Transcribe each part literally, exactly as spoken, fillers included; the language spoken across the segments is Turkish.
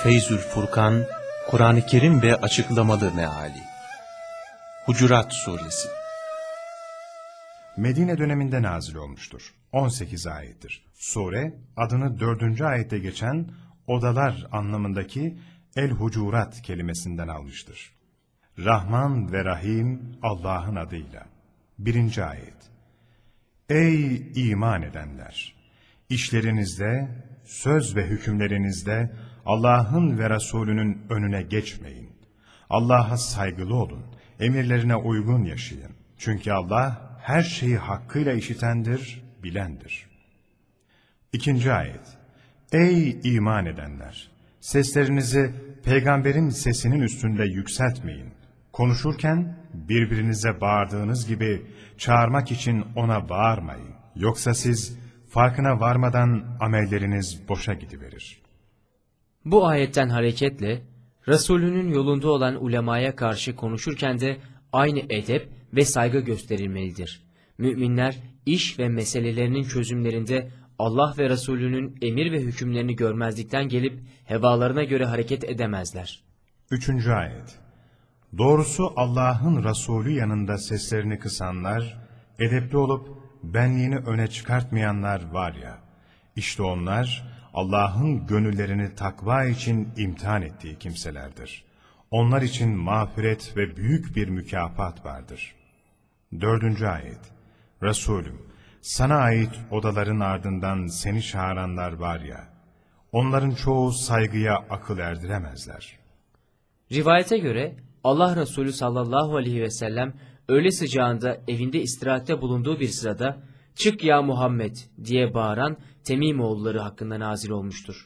Feyzül Furkan, Kur'an-ı Kerim ve açıklamalı meali. Hucurat Suresi. Medine döneminde nazil olmuştur. on sekiz ayettir. Sure, adını dördüncü ayette geçen odalar anlamındaki El-Hucurat kelimesinden almıştır. Rahman ve Rahim Allah'ın adıyla. Birinci ayet. Ey iman edenler! İşlerinizde, söz ve hükümlerinizde Allah'ın ve Resulünün önüne geçmeyin. Allah'a saygılı olun, emirlerine uygun yaşayın. Çünkü Allah her şeyi hakkıyla işitendir, bilendir. İkinci ayet. Ey iman edenler! Seslerinizi peygamberin sesinin üstünde yükseltmeyin. Konuşurken birbirinize bağırdığınız gibi çağırmak için ona bağırmayın. Yoksa siz farkına varmadan amelleriniz boşa gidiverir. Bu ayetten hareketle Resulünün yolunda olan ulemaya karşı konuşurken de aynı edep ve saygı gösterilmelidir. Müminler iş ve meselelerinin çözümlerinde Allah ve Resulünün emir ve hükümlerini görmezlikten gelip hevalarına göre hareket edemezler. Üçüncü ayet. Doğrusu Allah'ın Resulü yanında seslerini kısanlar, edepli olup benliğini öne çıkartmayanlar var ya, işte onlar Allah'ın gönüllerini takva için imtihan ettiği kimselerdir. Onlar için mağfiret ve büyük bir mükafat vardır. Dördüncü ayet. Resulüm, sana ait odaların ardından seni çağıranlar var ya, onların çoğu saygıya akıl erdiremezler. Rivayete göre Allah Resulü sallallahu aleyhi ve sellem öğle sıcağında evinde istirahatte bulunduğu bir sırada "Çık ya Muhammed" diye bağıran Temimoğulları hakkında nazil olmuştur.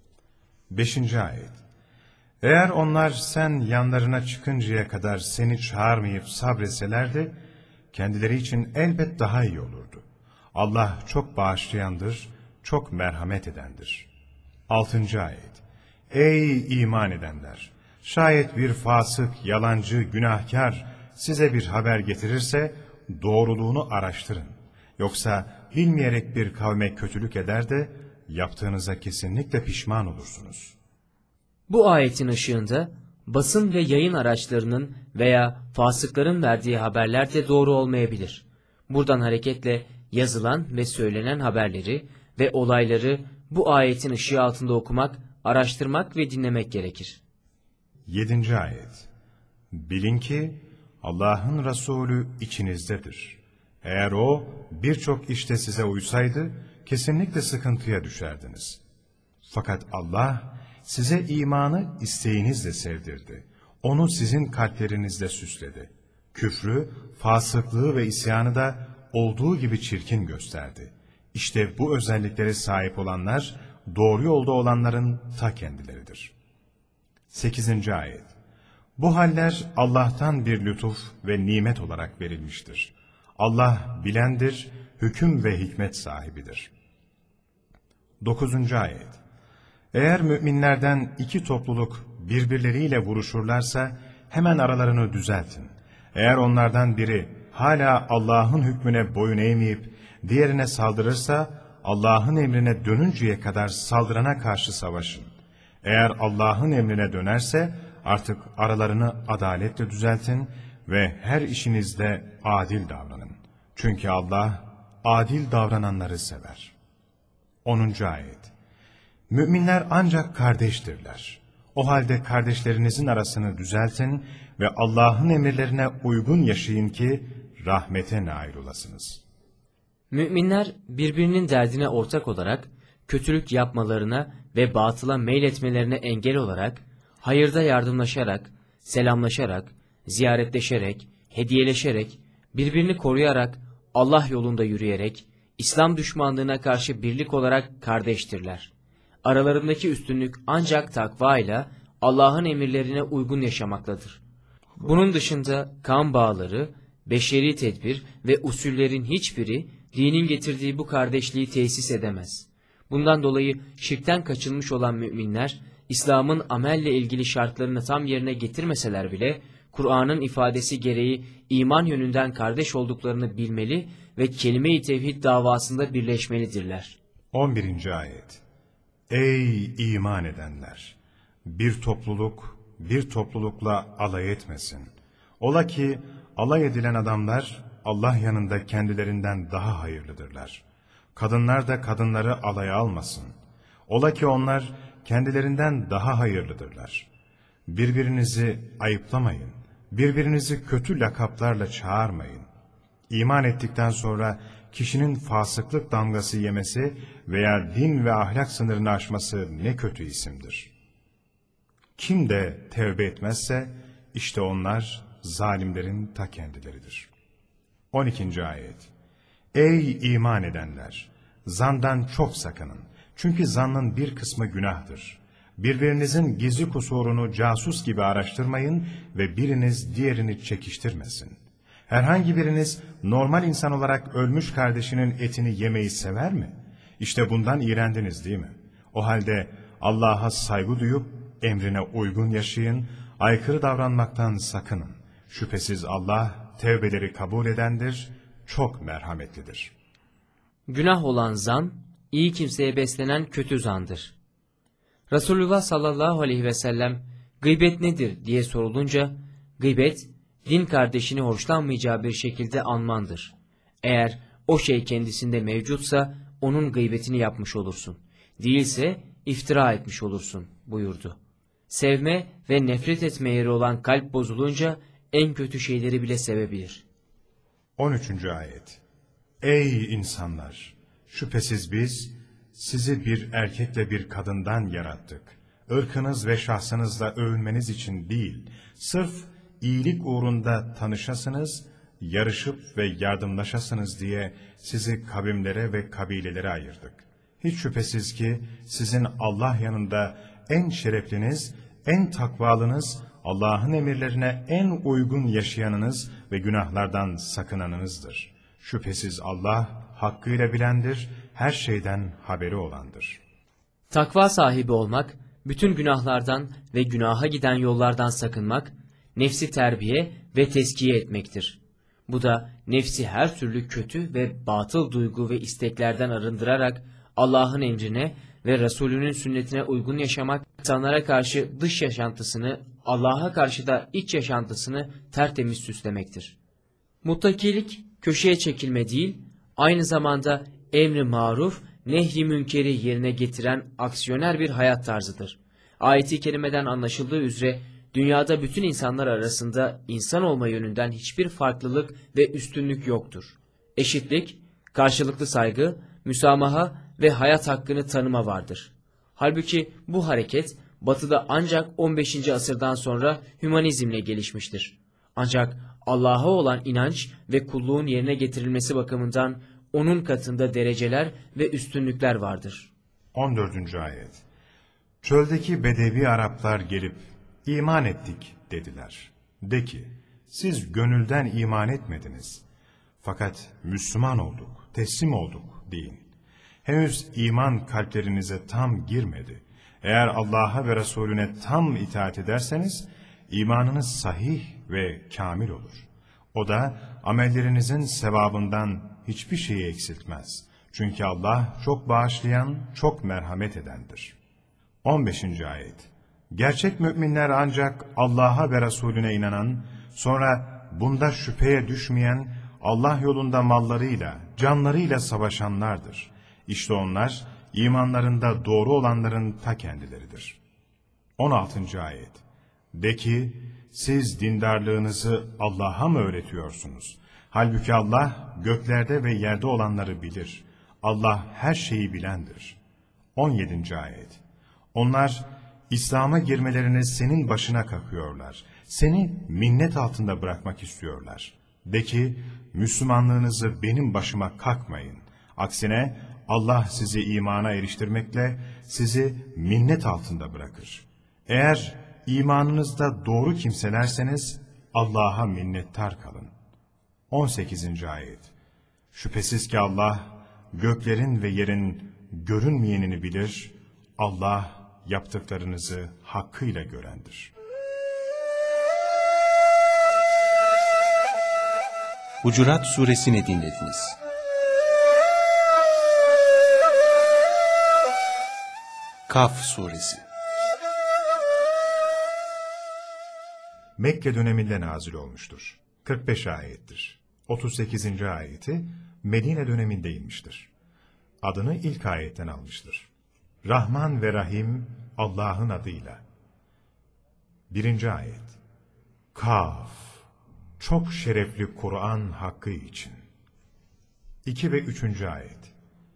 Beşinci ayet. Eğer onlar sen yanlarına çıkıncaya kadar seni çağırmayıp sabretselerdi, kendileri için elbet daha iyi olurdu. Allah çok bağışlayandır, çok merhamet edendir. Altıncı ayet. Ey iman edenler! Şayet bir fasık, yalancı, günahkar size bir haber getirirse doğruluğunu araştırın. Yoksa bilmeyerek bir kavme kötülük eder de yaptığınıza kesinlikle pişman olursunuz. Bu ayetin ışığında basın ve yayın araçlarının veya fasıkların verdiği haberler de doğru olmayabilir. Buradan hareketle yazılan ve söylenen haberleri ve olayları bu ayetin ışığı altında okumak, araştırmak ve dinlemek gerekir. Yedinci ayet. Bilin ki Allah'ın Resulü içinizdedir. Eğer o birçok işte size uysaydı kesinlikle sıkıntıya düşerdiniz. Fakat Allah size imanı isteğinizle sevdirdi. Onu sizin kalplerinizde süsledi. Küfrü, fasıklığı ve isyanı da olduğu gibi çirkin gösterdi. İşte bu özelliklere sahip olanlar doğru yolda olanların ta kendileridir. Sekizinci ayet. Bu haller Allah'tan bir lütuf ve nimet olarak verilmiştir. Allah bilendir, hüküm ve hikmet sahibidir. Dokuzuncu ayet. Eğer müminlerden iki topluluk birbirleriyle vuruşurlarsa hemen aralarını düzeltin. Eğer onlardan biri hala Allah'ın hükmüne boyun eğmeyip diğerine saldırırsa Allah'ın emrine dönünceye kadar saldırana karşı savaşın. Eğer Allah'ın emrine dönerse artık aralarını adaletle düzeltin ve her işinizde adil davranın. Çünkü Allah adil davrananları sever. onuncu ayet. Müminler ancak kardeştirler. O halde kardeşlerinizin arasını düzeltin ve Allah'ın emirlerine uygun yaşayın ki rahmete nail olasınız. Müminler birbirinin derdine ortak olarak kötülük yapmalarına ve batıla meyletmelerine engel olarak hayırda yardımlaşarak, selamlaşarak, ziyaretleşerek, hediyeleşerek, birbirini koruyarak, Allah yolunda yürüyerek, İslam düşmanlığına karşı birlik olarak kardeştirler. Aralarındaki üstünlük ancak takva ile Allah'ın emirlerine uygun yaşamaktadır. Bunun dışında kan bağları, beşeri tedbir ve usullerin hiçbiri dinin getirdiği bu kardeşliği tesis edemez. Bundan dolayı şirkten kaçınmış olan müminler, İslam'ın amelle ilgili şartlarını tam yerine getirmeseler bile, Kur'an'ın ifadesi gereği iman yönünden kardeş olduklarını bilmeli ve kelime-i tevhid davasında birleşmelidirler. on birinci ayet. Ey iman edenler! Bir topluluk bir toplulukla alay etmesin. Ola ki alay edilen adamlar Allah yanında kendilerinden daha hayırlıdırlar. Kadınlar da kadınları alaya almasın. Ola ki onlar kendilerinden daha hayırlıdırlar. Birbirinizi ayıplamayın. Birbirinizi kötü lakaplarla çağırmayın. İman ettikten sonra kişinin fasıklık damgası yemesi veya din ve ahlak sınırını aşması ne kötü isimdir. Kim de tevbe etmezse işte onlar zalimlerin ta kendileridir. on ikinci ayet. Ey iman edenler! Zandan çok sakının. Çünkü zannın bir kısmı günahtır. Birbirinizin gizli kusurunu casus gibi araştırmayın ve biriniz diğerini çekiştirmesin. Herhangi biriniz normal insan olarak ölmüş kardeşinin etini yemeyi sever mi? İşte bundan iğrendiniz değil mi? O halde Allah'a saygı duyup emrine uygun yaşayın, aykırı davranmaktan sakının. Şüphesiz Allah tevbeleri kabul edendir, çok merhametlidir. Günah olan zan, iyi kimseye beslenen kötü zandır. Resulullah sallallahu aleyhi ve sellem gıybet nedir diye sorulunca, gıybet, din kardeşini hoşlanmayacağı bir şekilde anmandır. Eğer o şey kendisinde mevcutsa onun gıybetini yapmış olursun. Değilse iftira etmiş olursun buyurdu. Sevme ve nefret etme yeri olan kalp bozulunca en kötü şeyleri bile sevebilir. on üçüncü ayet. Ey insanlar! Şüphesiz biz sizi bir erkekle bir kadından yarattık. Irkınız ve şahsınızla övünmeniz için değil, sırf iyilik uğrunda tanışasınız, yarışıp ve yardımlaşasınız diye sizi kavimlere ve kabilelere ayırdık. Hiç şüphesiz ki sizin Allah yanında en şerefliniz, en takvalınız, Allah'ın emirlerine en uygun yaşayanınız ve günahlardan sakınanınızdır. Şüphesiz Allah hakkıyla bilendir, her şeyden haberi olandır. Takva sahibi olmak, bütün günahlardan ve günaha giden yollardan sakınmak, nefsi terbiye ve teskiye etmektir. Bu da nefsi her türlü kötü ve batıl duygu ve isteklerden arındırarak Allah'ın emrine ve Resulünün sünnetine uygun yaşamak, insanlara karşı dış yaşantısını, Allah'a karşı da iç yaşantısını tertemiz süslemektir. Muttakilik, köşeye çekilme değil, aynı zamanda emri maruf, nehy-i münkeri yerine getiren aksiyoner bir hayat tarzıdır. Ayet-i kerimeden anlaşıldığı üzere, dünyada bütün insanlar arasında insan olma yönünden hiçbir farklılık ve üstünlük yoktur. Eşitlik, karşılıklı saygı, müsamaha ve hayat hakkını tanıma vardır. Halbuki bu hareket Batı'da ancak on beşinci asırdan sonra hümanizmle gelişmiştir. Ancak Allah'a olan inanç ve kulluğun yerine getirilmesi bakımından onun katında dereceler ve üstünlükler vardır. on dördüncü ayet. Çöldeki Bedevi Araplar gelip iman ettik dediler. De ki, siz gönülden iman etmediniz. Fakat Müslüman olduk, teslim olduk deyin. Henüz iman kalplerinize tam girmedi. Eğer Allah'a ve Resulüne tam itaat ederseniz, imanınız sahih ve kamil olur. O da amellerinizin sevabından hiçbir şeyi eksiltmez. Çünkü Allah çok bağışlayan, çok merhamet edendir. on beşinci ayet. Gerçek müminler ancak Allah'a ve Resulüne inanan, sonra bunda şüpheye düşmeyen, Allah yolunda mallarıyla, canlarıyla savaşanlardır. İşte onlar, imanlarında doğru olanların ta kendileridir. on altıncı ayet. De ki, siz dindarlığınızı Allah'a mı öğretiyorsunuz? Halbuki Allah göklerde ve yerde olanları bilir. Allah her şeyi bilendir. on yedinci ayet. Onlar İslam'a girmelerini senin başına kakıyorlar. Seni minnet altında bırakmak istiyorlar. De ki, Müslümanlığınızı benim başıma kakmayın. Aksine Allah sizi imana eriştirmekle sizi minnet altında bırakır. Eğer imanınızda doğru kimselerseniz Allah'a minnettar kalın. on sekizinci ayet. Şüphesiz ki Allah göklerin ve yerin görünmeyenini bilir. Allah yaptıklarınızı hakkıyla görendir. Hucurat suresini dinlediniz. Kaf suresi. Mekke döneminde nazil olmuştur. kırk beş ayettir. otuz sekizinci ayeti Medine döneminde inmiştir. Adını ilk ayetten almıştır. Rahman ve Rahim Allah'ın adıyla. Birinci ayet. Kaf, çok şerefli Kur'an hakkı için. İki ve üçüncü ayet.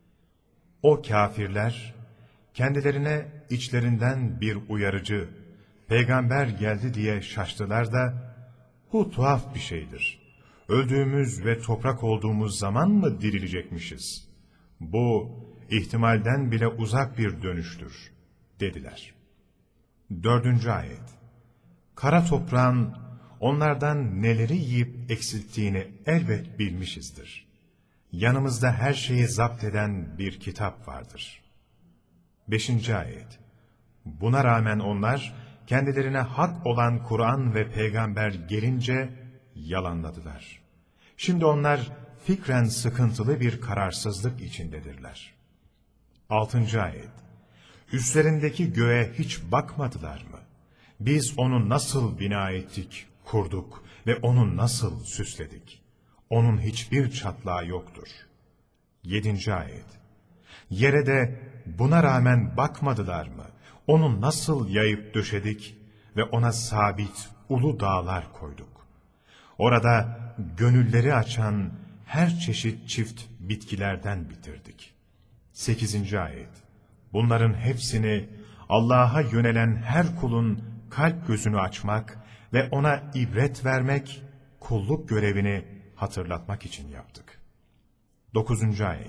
O kâfirler, kendilerine içlerinden bir uyarıcı, peygamber geldi diye şaştılar da, bu tuhaf bir şeydir. Öldüğümüz ve toprak olduğumuz zaman mı dirilecekmişiz? Bu, ihtimalden bile uzak bir dönüştür, dediler. Dördüncü ayet. Kara toprağın onlardan neleri yiyip eksilttiğini elbet bilmişizdir. Yanımızda her şeyi zapt eden bir kitap vardır. Beşinci ayet. Buna rağmen onlar, kendilerine hak olan Kur'an ve peygamber gelince yalanladılar. Şimdi onlar fikren sıkıntılı bir kararsızlık içindedirler. Altıncı ayet. Üstlerindeki göğe hiç bakmadılar mı? Biz onu nasıl bina ettik, kurduk ve onu nasıl süsledik? Onun hiçbir çatlağı yoktur. Yedinci ayet. Yere de buna rağmen bakmadılar mı? Onu nasıl yayıp döşedik ve ona sabit ulu dağlar koyduk. Orada gönülleri açan her çeşit çift bitkilerden bitirdik. Sekizinci ayet. Bunların hepsini Allah'a yönelen her kulun kalp gözünü açmak ve ona ibret vermek, kulluk görevini hatırlatmak için yaptık. Dokuzuncu ayet.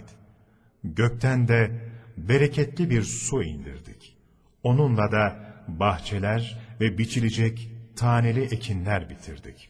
Gökten de bereketli bir su indirdik. Onunla da bahçeler ve biçilecek taneli ekinler bitirdik.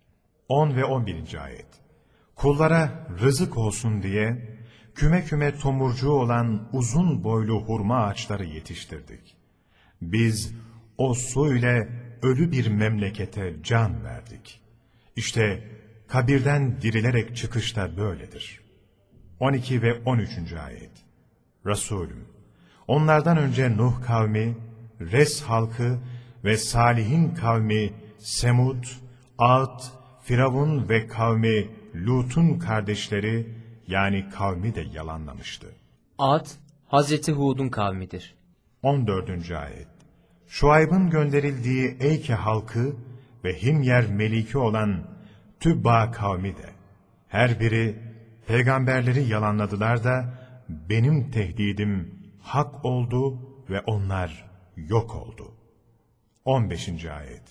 On ve on birinci ayet. Kullara rızık olsun diye küme küme tomurcuğu olan uzun boylu hurma ağaçları yetiştirdik. Biz o su ile ölü bir memlekete can verdik. İşte kabirden dirilerek çıkış da böyledir. on iki ve on üçüncü ayet. Resulüm, onlardan önce Nuh kavmi, Res halkı ve Salih'in kavmi Semud, Ad, Firavun ve kavmi Lut'un kardeşleri yani kavmi de yalanlamıştı. Ad, Hazreti Hud'un kavmidir. on dördüncü ayet. Şuayb'ın gönderildiği Eyke halkı ve Himyer meliki olan Tübba kavmi de, her biri peygamberleri yalanladılar da benim tehdidim hak oldu ve onlar yok oldu. on beşinci ayet.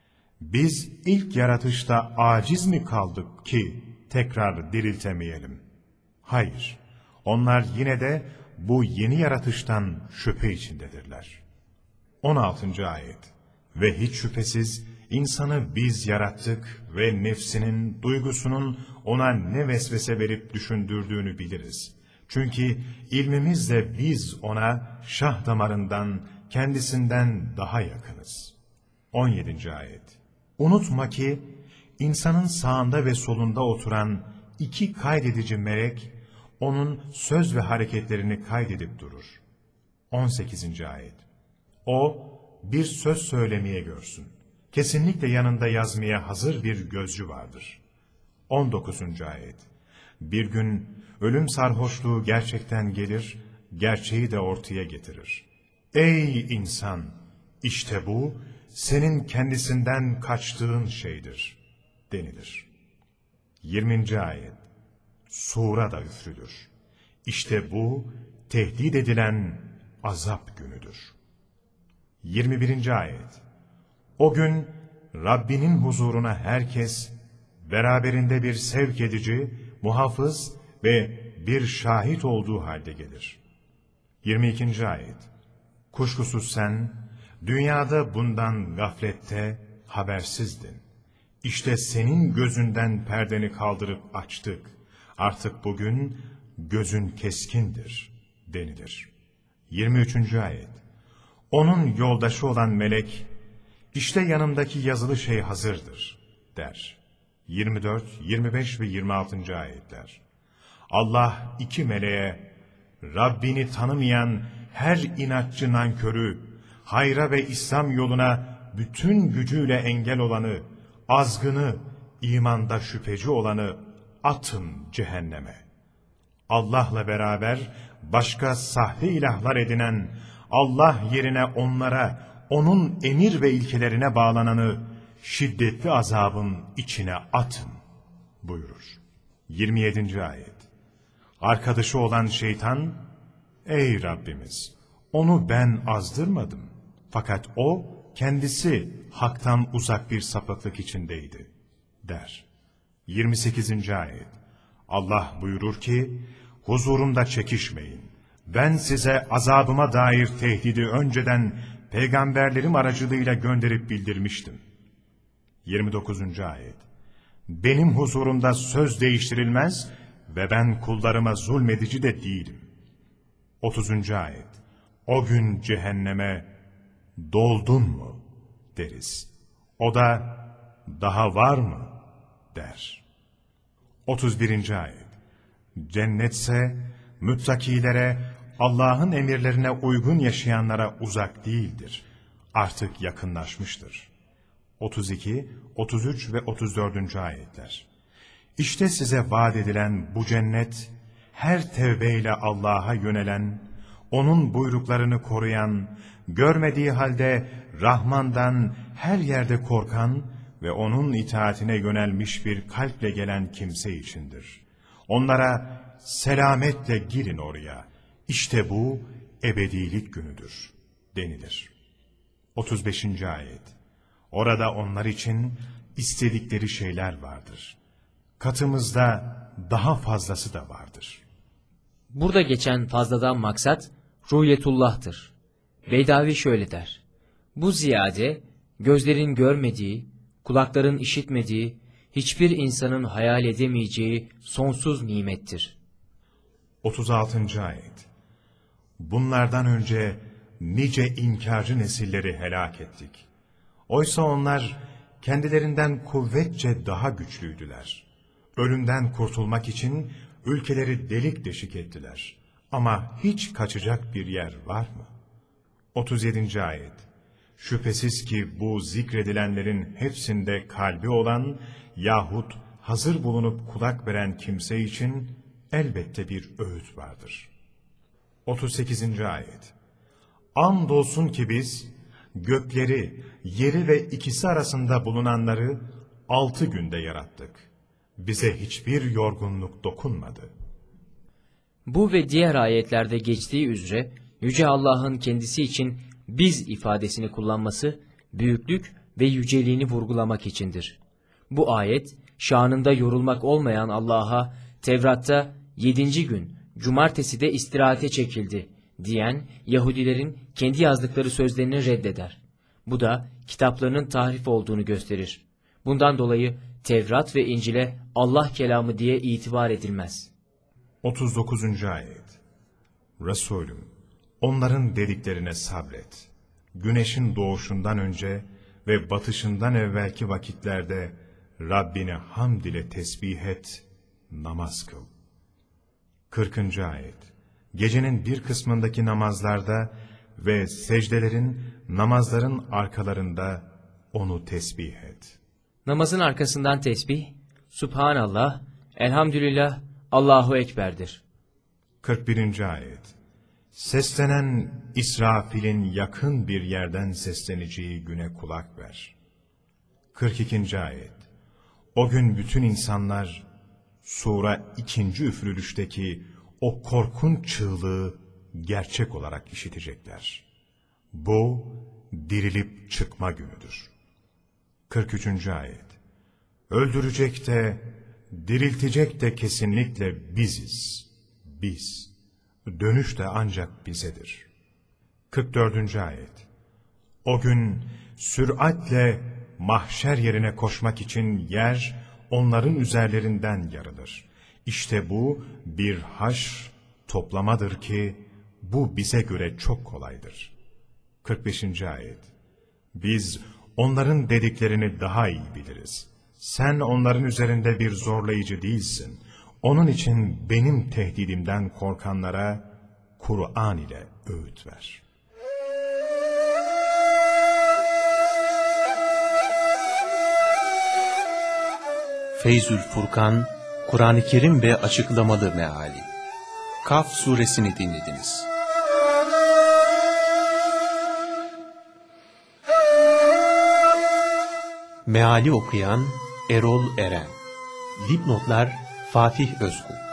Biz ilk yaratışta aciz mi kaldık ki tekrar diriltemeyelim? Hayır, onlar yine de bu yeni yaratıştan şüphe içindedirler. on altıncı ayet. Ve hiç şüphesiz insanı biz yarattık ve nefsinin, duygusunun ona ne vesvese verip düşündürdüğünü biliriz. Çünkü ilmimizle biz ona şah damarından, kendisinden daha yakınız. on yedinci ayet. Unutma ki insanın sağında ve solunda oturan iki kaydedici melek, onun söz ve hareketlerini kaydedip durur. on sekizinci ayet. O bir söz söylemeye görsün. Kesinlikle yanında yazmaya hazır bir gözcü vardır. on dokuzuncu ayet. Bir gün ölüm sarhoşluğu gerçekten gelir, gerçeği de ortaya getirir. Ey insan! İşte bu, senin kendisinden kaçtığın şeydir, denilir. yirminci ayet. Sura da üfrülür. İşte bu, tehdit edilen azap günüdür. yirmi birinci ayet. O gün, Rabbinin huzuruna herkes, beraberinde bir sevk edici, muhafız ve bir şahit olduğu halde gelir. yirmi ikinci ayet. Kuşkusuz sen, dünyada bundan gaflette habersizdin. İşte senin gözünden perdeni kaldırıp açtık. Artık bugün gözün keskindir, denilir. yirmi üçüncü ayet. Onun yoldaşı olan melek, işte yanımdaki yazılı şey hazırdır, der. yirmi dört, yirmi beş ve yirmi altıncı ayetler. Allah iki meleğe, Rabbini tanımayan her inatçı nankörü, hayra ve İslam yoluna bütün gücüyle engel olanı, azgını, imanda şüpheci olanı atın cehenneme. Allah'la beraber başka sahte ilahlar edinen, Allah yerine onlara, onun emir ve ilkelerine bağlananı şiddetli azabın içine atın buyurur. yirmi yedinci ayet. Arkadaşı olan şeytan, ey Rabbimiz, onu ben azdırmadım. Fakat o kendisi haktan uzak bir sapıklık içindeydi der. yirmi sekizinci ayet. Allah buyurur ki, huzurumda çekişmeyin. Ben size azabıma dair tehdidi önceden peygamberlerim aracılığıyla gönderip bildirmiştim. yirmi dokuzuncu ayet. Benim huzurumda söz değiştirilmez ve ben kullarıma zulmedici de değilim. otuzuncu ayet. O gün cehenneme doldun mu deriz. O da daha var mı der. otuz birinci ayet. Cennetse müttakilere, Allah'ın emirlerine uygun yaşayanlara uzak değildir. Artık yakınlaşmıştır. otuz iki, otuz üç ve otuz dördüncü ayetler. İşte size vaat edilen bu cennet, her tevbeyle Allah'a yönelen, onun buyruklarını koruyan, görmediği halde Rahman'dan her yerde korkan ve onun itaatine yönelmiş bir kalple gelen kimse içindir. Onlara selametle girin oraya, İşte bu ebedilik günüdür denilir. otuz beşinci ayet. Orada onlar için istedikleri şeyler vardır. Katımızda daha fazlası da vardır. Burada geçen fazladan maksat ruhiyetullah'tır. Beydavi şöyle der: bu ziyade gözlerin görmediği, kulakların işitmediği, hiçbir insanın hayal edemeyeceği sonsuz nimettir. otuz altıncı ayet. Bunlardan önce nice inkarcı nesilleri helak ettik. Oysa onlar kendilerinden kuvvetçe daha güçlüydüler. Ölümden kurtulmak için ülkeleri delik deşik ettiler. Ama hiç kaçacak bir yer var mı? otuz yedinci ayet. Şüphesiz ki bu zikredilenlerin hepsinde kalbi olan yahut hazır bulunup kulak veren kimse için elbette bir öğüt vardır. otuz sekizinci ayet. Andolsun ki biz gökleri, yeri ve ikisi arasında bulunanları altı günde yarattık. Bize hiçbir yorgunluk dokunmadı. Bu ve diğer ayetlerde geçtiği üzere Yüce Allah'ın kendisi için biz ifadesini kullanması büyüklük ve yüceliğini vurgulamak içindir. Bu ayet şanında yorulmak olmayan Allah'a Tevrat'ta yedinci gün cumartesi de istirahate çekildi diyen Yahudilerin kendi yazdıkları sözlerini reddeder. Bu da kitaplarının tahrif olduğunu gösterir. Bundan dolayı Tevrat ve İncil'e Allah kelamı diye itibar edilmez. otuz dokuzuncu ayet. Resulüm, onların dediklerine sabret. Güneşin doğuşundan önce ve batışından evvelki vakitlerde Rabbini hamd ile tesbih et, namaz kıl. kırkıncı ayet. Gecenin bir kısmındaki namazlarda ve secdelerin, namazların arkalarında onu tesbih et. Namazın arkasından tesbih, Subhanallah, Elhamdülillah, Allahu Ekber'dir. kırk birinci ayet. Seslenen İsrafil'in yakın bir yerden sesleneceği güne kulak ver. kırk ikinci ayet. O gün bütün insanlar sura ikinci üfürülüşteki o korkunç çığlığı gerçek olarak işitecekler. Bu dirilip çıkma günüdür. kırk üçüncü ayet. Öldürecek de diriltecek de kesinlikle biziz. Biz. Dönüş de ancak bizedir. kırk dördüncü ayet. O gün süratle mahşer yerine koşmak için yer onların üzerlerinden yarılır. İşte bu bir haşr, toplamadır ki bu bize göre çok kolaydır. kırk beşinci ayet. Biz onların dediklerini daha iyi biliriz. Sen onların üzerinde bir zorlayıcı değilsin. Onun için benim tehdidimden korkanlara Kur'an ile öğüt ver. Feyzül Furkan, Kur'an-ı Kerim ve açıklamalı meali. Kaf suresini dinlediniz. Meali okuyan Erol Eren. Dipnotlar Fatih Özkul.